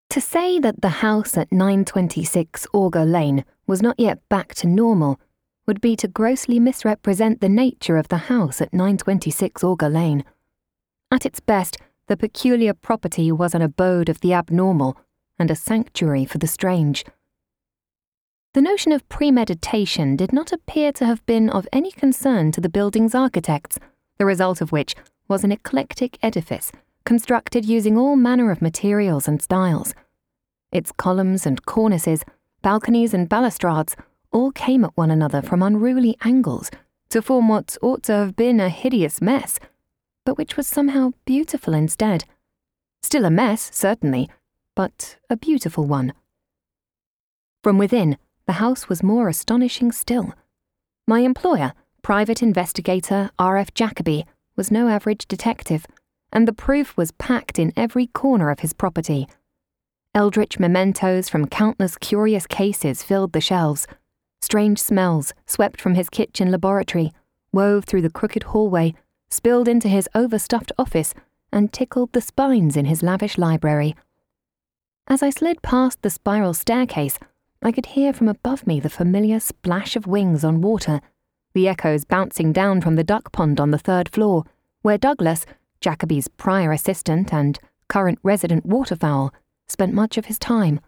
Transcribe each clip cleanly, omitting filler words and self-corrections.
To say that the house at 926 Auger Lane was not yet back to normal would be to grossly misrepresent the nature of the house at 926 Auger Lane. At its best, the peculiar property was an abode of the abnormal and a sanctuary for the strange. The notion of premeditation did not appear to have been of any concern to the building's architects, the result of which was an eclectic edifice constructed using all manner of materials and styles. Its columns and cornices, balconies and balustrades all came at one another from unruly angles to form what ought to have been a hideous mess, but which was somehow beautiful instead. Still a mess, certainly, but a beautiful one. From within, the house was more astonishing still. My employer, private investigator R.F. Jacobi, was no average detective, and the proof was packed in every corner of his property. Eldritch mementos from countless curious cases filled the shelves. Strange smells swept from his kitchen laboratory, wove through the crooked hallway, spilled into his overstuffed office, and tickled the spines in his lavish library. As I slid past the spiral staircase, I could hear from above me the familiar splash of wings on water, the echoes bouncing down from the duck pond on the 3rd floor, where Douglas, Jacobi's prior assistant and current resident waterfowl, spent much of his time.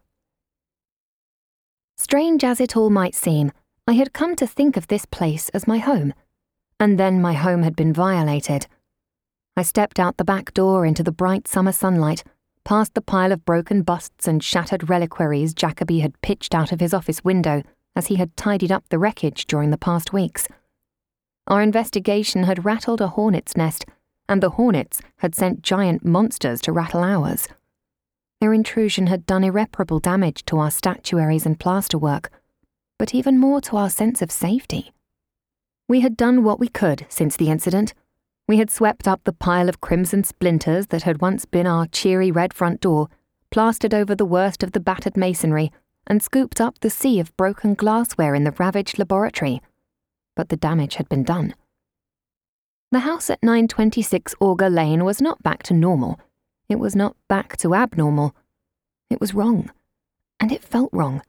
Strange as it all might seem, I had come to think of this place as my home, and then my home had been violated. I stepped out the back door into the bright summer sunlight, past the pile of broken busts and shattered reliquaries Jacobi had pitched out of his office window as he had tidied up the wreckage during the past weeks. Our investigation had rattled a hornet's nest, and the hornets had sent giant monsters to rattle ours. Their intrusion had done irreparable damage to our statuaries and plasterwork, but even more to our sense of safety. We had done what we could since the incident. We had swept up the pile of crimson splinters that had once been our cheery red front door, plastered over the worst of the battered masonry, and scooped up the sea of broken glassware in the ravaged laboratory. But the damage had been done. The house at 926 Auger Lane was not back to normal. It was not back to abnormal. It was wrong. And it felt wrong.